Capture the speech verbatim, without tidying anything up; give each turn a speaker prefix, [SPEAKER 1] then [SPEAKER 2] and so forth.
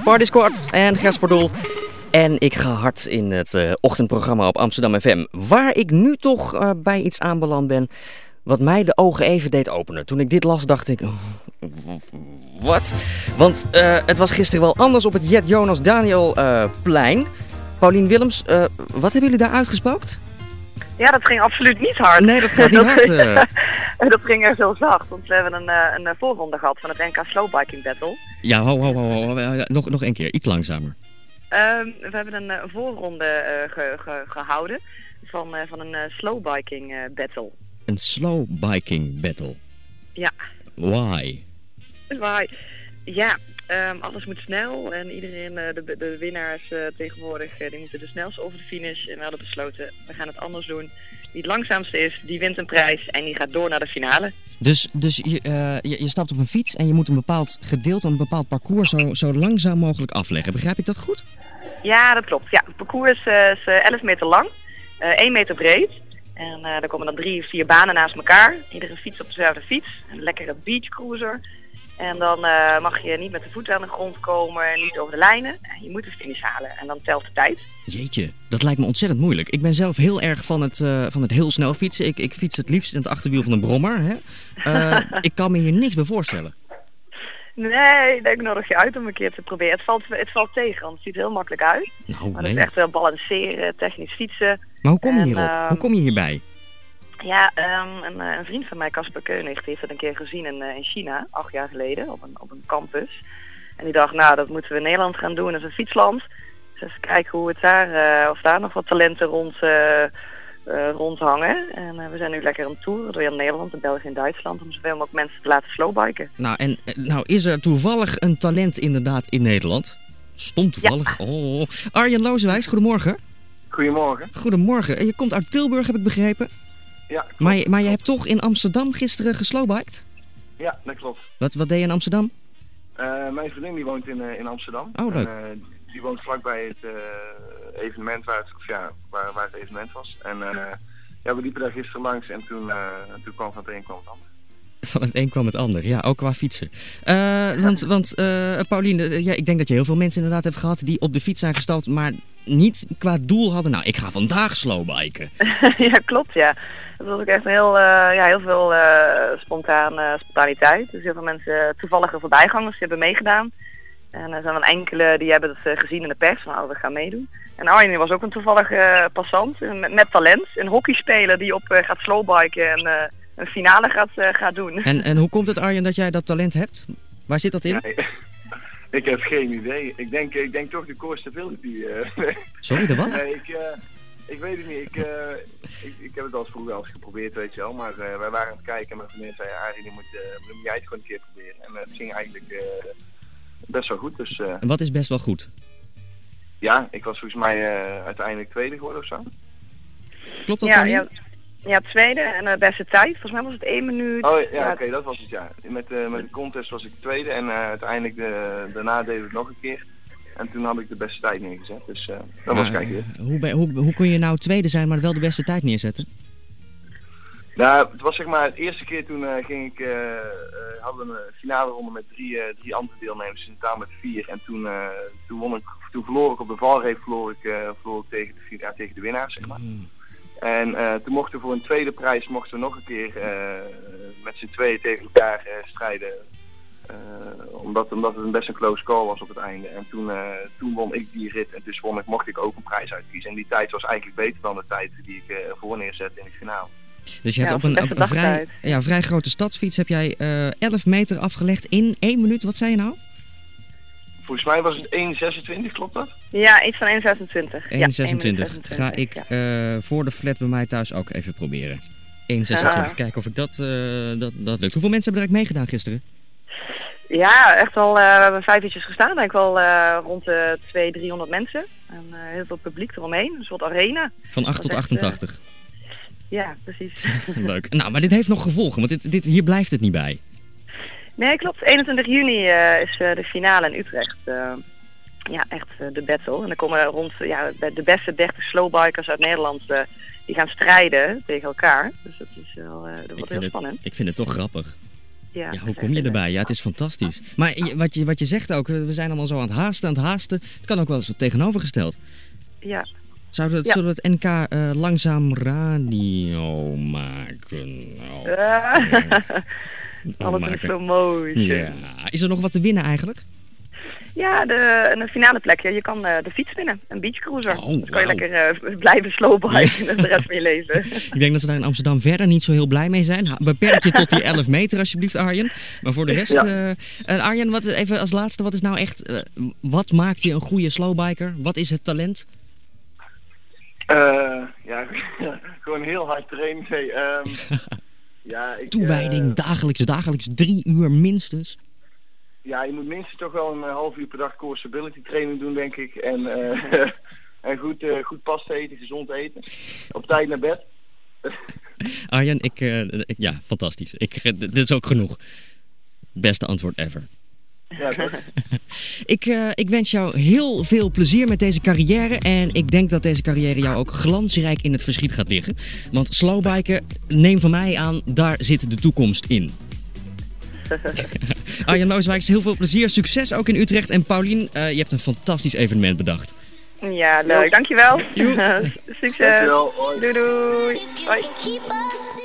[SPEAKER 1] Party Squad en Gerspardoel. En ik ga hard in het uh, ochtendprogramma op Amsterdam F M. Waar ik nu toch uh, bij iets aanbeland ben wat mij de ogen even deed openen. Toen ik dit las dacht ik, wat? Want uh, het was gisteren wel anders op het Jet Jonas Daniel uh, plein. Paulien Willems, uh, wat hebben jullie daar uitgespookt?
[SPEAKER 2] Ja, dat ging absoluut niet hard.
[SPEAKER 1] Nee, dat gaat niet hard. Uh...
[SPEAKER 2] dat ging echt heel zacht, want we hebben een, een voorronde gehad van het N K Slowbiking Battle.
[SPEAKER 1] Ja, ho, ho, ho, ho. ho. Nog, nog een keer, iets langzamer.
[SPEAKER 2] Um, we hebben een, een voorronde uh, ge, ge, gehouden van, uh, van een uh, slowbiking uh, battle.
[SPEAKER 1] Een slowbiking battle?
[SPEAKER 2] Ja.
[SPEAKER 1] Why?
[SPEAKER 2] Why? Ja, um, alles moet snel en iedereen, uh, de, de winnaars uh, tegenwoordig, uh, die moeten de snelst over de finish. En we hadden besloten, we gaan het anders doen. Wie het langzaamste is, die wint een prijs en die gaat door naar de finale.
[SPEAKER 1] Dus, dus je, uh, je, je stapt op een fiets en je moet een bepaald gedeelte, een bepaald parcours zo, zo langzaam mogelijk afleggen. Begrijp ik dat goed?
[SPEAKER 2] Ja, dat klopt. Ja, het parcours is, uh, is uh, elf meter lang, uh, één meter breed. En uh, er komen dan drie, vier banen naast elkaar. Iedere fiets op dezelfde fiets. Een lekkere beachcruiser. En dan uh, mag je niet met de voeten aan de grond komen, niet over de lijnen. Je moet de finish halen en dan telt de tijd.
[SPEAKER 1] Jeetje, dat lijkt me ontzettend moeilijk. Ik ben zelf heel erg van het, uh, van het heel snel fietsen. Ik, ik fiets het liefst in het achterwiel van een brommer. Hè? Uh, ik kan me hier niks bij voorstellen.
[SPEAKER 2] Nee, ik denk nodig je uit om een keer te proberen. Het valt, het valt tegen, want het ziet er heel makkelijk uit.
[SPEAKER 1] Nou,
[SPEAKER 2] maar
[SPEAKER 1] nee.
[SPEAKER 2] het is echt wel balanceren, technisch fietsen.
[SPEAKER 1] Maar hoe kom je
[SPEAKER 2] en,
[SPEAKER 1] hierop?
[SPEAKER 2] Uh,
[SPEAKER 1] hoe kom je hierbij?
[SPEAKER 2] Ja, um, een, een vriend van mij, Casper Koenig, die heeft het een keer gezien in, uh, in China, acht jaar geleden, op een, op een campus. En die dacht, nou, dat moeten we in Nederland gaan doen, dat is een fietsland. Dus even kijken hoe het daar, uh, of daar nog wat talenten rond, uh, uh, rondhangen. En uh, we zijn nu lekker aan het toeren door heel Nederland, in België en Duitsland, om zoveel mogelijk mensen te laten slowbiken.
[SPEAKER 1] Nou, en nou is er toevallig een talent inderdaad in Nederland. Stom toevallig. Ja. Oh. Arjen Lozewijks, goedemorgen.
[SPEAKER 3] Goedemorgen.
[SPEAKER 1] Goedemorgen. En je komt uit Tilburg, heb ik begrepen.
[SPEAKER 3] Ja,
[SPEAKER 1] maar, je, maar je hebt toch in Amsterdam gisteren geslowbiked?
[SPEAKER 3] Ja, dat klopt.
[SPEAKER 1] Wat, wat deed je in Amsterdam?
[SPEAKER 3] Uh, mijn vriendin die woont in, uh, in Amsterdam.
[SPEAKER 1] Oh, leuk.
[SPEAKER 3] En, uh, die woont vlakbij het uh, evenement waar het, of ja, waar, waar het evenement was. En uh, ja, we liepen daar gisteren langs en toen, uh, toen kwam van het een kwam het ander.
[SPEAKER 1] Van het een kwam het ander, ja, ook qua fietsen. Uh, want, want uh, Paulien, uh, ja, ik denk dat je heel veel mensen inderdaad hebt gehad die op de fiets zijn gestapt, maar niet qua doel hadden, nou, ik ga vandaag slowbiken.
[SPEAKER 2] Ja, klopt, ja. Dat was ook echt heel, uh, ja, heel veel uh, spontaan, uh, spontaniteit. Dus heel veel mensen, toevallige voorbijgangers, die hebben meegedaan. En er zijn dan enkele die hebben het uh, gezien in de pers, van, oh, we gaan meedoen. En Arjen was ook een toevallige uh, passant, met, met talent. Een hockeyspeler die op uh, gaat slowbiken en uh, een finale gaat, uh, gaat doen.
[SPEAKER 1] En, en hoe komt het, Arjen, dat jij dat talent hebt? Waar zit dat in?
[SPEAKER 3] Ja, ik, ik heb geen idee. Ik denk, ik denk toch de core stability. Uh.
[SPEAKER 1] Sorry, de wat?
[SPEAKER 3] Nee, ik, uh, ik weet het niet. Ik, uh, ik, ik heb het al eens vroeger al eens geprobeerd, weet je wel. Maar uh, wij waren aan het kijken en mijn vriendin zei, Arjen, die moet, uh, moet jij het gewoon een keer proberen. En uh, het ging eigenlijk uh, best wel goed. Dus, uh,
[SPEAKER 1] en wat is best wel goed?
[SPEAKER 3] Ja, ik was volgens mij uh, uiteindelijk tweede geworden of zo.
[SPEAKER 1] Klopt dat
[SPEAKER 2] ja,
[SPEAKER 1] dan niet?
[SPEAKER 2] Ja. Ja, tweede en de uh, beste tijd. Volgens mij was het één minuut.
[SPEAKER 3] Oh ja, ja. oké, okay, dat was het, ja. Met, uh, met de contest was ik tweede en uh, uiteindelijk de, daarna deden we het nog een keer. En toen had ik de beste tijd neergezet, dus uh, dat
[SPEAKER 1] uh,
[SPEAKER 3] was kijken.
[SPEAKER 1] Hoe, ben, hoe, hoe kun je nou tweede zijn, maar wel de beste tijd neerzetten?
[SPEAKER 3] Nou, het was zeg maar de eerste keer toen uh, ging ik, uh, uh, hadden we een finale ronde met drie, uh, drie andere deelnemers, in totaal met vier. En toen, uh, toen, won ik, toen verloor ik op de valreep, verloor ik, uh, verloor ik tegen, de, ja, tegen de winnaar, zeg maar. Mm. En uh, toen mochten we voor een tweede prijs mochten we nog een keer uh, met z'n tweeën tegen elkaar uh, strijden. Uh, omdat, omdat het een best een close call was op het einde. En toen, uh, toen won ik die rit en dus won ik, mocht ik ook een prijs uitkiezen. En die tijd was eigenlijk beter dan de tijd die ik uh, voor neerzette in de finale.
[SPEAKER 1] Dus je hebt
[SPEAKER 2] ja,
[SPEAKER 1] op een, op een vrij, ja, vrij grote stadsfiets heb jij uh, elf meter afgelegd in één minuut. Wat zei je nou?
[SPEAKER 3] Volgens mij was het één zesentwintig, klopt dat?
[SPEAKER 2] Ja, iets van één zesentwintig.
[SPEAKER 1] één zesentwintig. Ja, ga ik ja. uh, voor de flat bij mij thuis ook even proberen. één zesentwintig, uh. kijken of ik dat, uh, dat, dat lukt. Hoeveel mensen hebben er eigenlijk meegedaan gisteren?
[SPEAKER 2] Ja, echt wel, uh, we hebben vijf uurtjes gestaan. Denk ik wel uh, rond de tweehonderd, driehonderd mensen. En uh, heel veel publiek eromheen, een soort arena.
[SPEAKER 1] Van acht tot achtentachtig.
[SPEAKER 2] Echt, uh, ja, precies.
[SPEAKER 1] Leuk. Nou, maar dit heeft nog gevolgen, want dit, dit, hier blijft het niet bij.
[SPEAKER 2] Nee, klopt. eenentwintig juni uh, is uh, de finale in Utrecht. Uh, ja, echt uh, de battle. En dan komen rond ja, de beste dertig slowbikers uit Nederland, uh, die gaan strijden tegen elkaar. Dus dat is wel, uh, dat wordt heel
[SPEAKER 1] het,
[SPEAKER 2] spannend.
[SPEAKER 1] Ik vind het toch grappig.
[SPEAKER 2] Ja,
[SPEAKER 1] Ja, hoe kom je erbij? Ja, het is fantastisch. Maar je- wat je, wat je zegt ook, we zijn allemaal zo aan het haasten, aan het haasten. Het kan ook wel eens wat tegenovergesteld.
[SPEAKER 2] Ja.
[SPEAKER 1] Zouden we het,
[SPEAKER 2] Ja.
[SPEAKER 1] zullen we het N K eh, langzaam radio maken? Oh,
[SPEAKER 2] Uh,
[SPEAKER 1] oh,
[SPEAKER 2] alles in
[SPEAKER 1] maken.
[SPEAKER 2] slow motion.
[SPEAKER 1] Ja. Is er nog wat te winnen eigenlijk?
[SPEAKER 2] Ja, de, een finale plek. Ja, je kan uh, de fiets winnen, een beachcruiser.
[SPEAKER 1] Oh,
[SPEAKER 2] dus kan je
[SPEAKER 1] wauw.
[SPEAKER 2] lekker uh, blijven slowbiken en de rest van je leven.
[SPEAKER 1] Ik denk dat ze daar in Amsterdam verder niet zo heel blij mee zijn. Ha- Beperk je tot die elf meter alsjeblieft, Arjen. Maar voor de rest...
[SPEAKER 3] Ja.
[SPEAKER 1] eh, eh, Arjen, wat, even als laatste, wat is nou echt... eh, wat maakt je een goede slowbiker? Wat is het talent?
[SPEAKER 3] Uh, ja, gewoon heel hard trainen. Nee, um, ja, ik,
[SPEAKER 1] Toewijding,
[SPEAKER 3] uh,
[SPEAKER 1] dagelijks, dagelijks drie uur minstens.
[SPEAKER 3] ja, je moet minstens toch wel een half uur per dag core stability training doen, denk ik. En, uh, en goed, uh, goed pas eten, gezond eten. Op tijd naar bed.
[SPEAKER 1] Arjen, ik, eh, ik- ja, fantastisch. Ik, eh, d- dit is ook genoeg. Beste antwoord ever.
[SPEAKER 3] Ja, toch?
[SPEAKER 1] Ik, eh, ik wens jou heel veel plezier met deze carrière. En ik denk dat deze carrière jou ook glansrijk in het verschiet gaat liggen. Want slowbiken, neem van mij aan, daar zit de toekomst in. Arjen Looswijks, heel veel plezier. Succes ook in Utrecht. En Paulien, eh, je hebt een fantastisch evenement bedacht.
[SPEAKER 2] Ja, leuk. Dankjewel.
[SPEAKER 1] Joe.
[SPEAKER 2] Succes.
[SPEAKER 3] Dankjewel. Hoi.
[SPEAKER 2] Doei doei. Hoi.
[SPEAKER 4] Keep us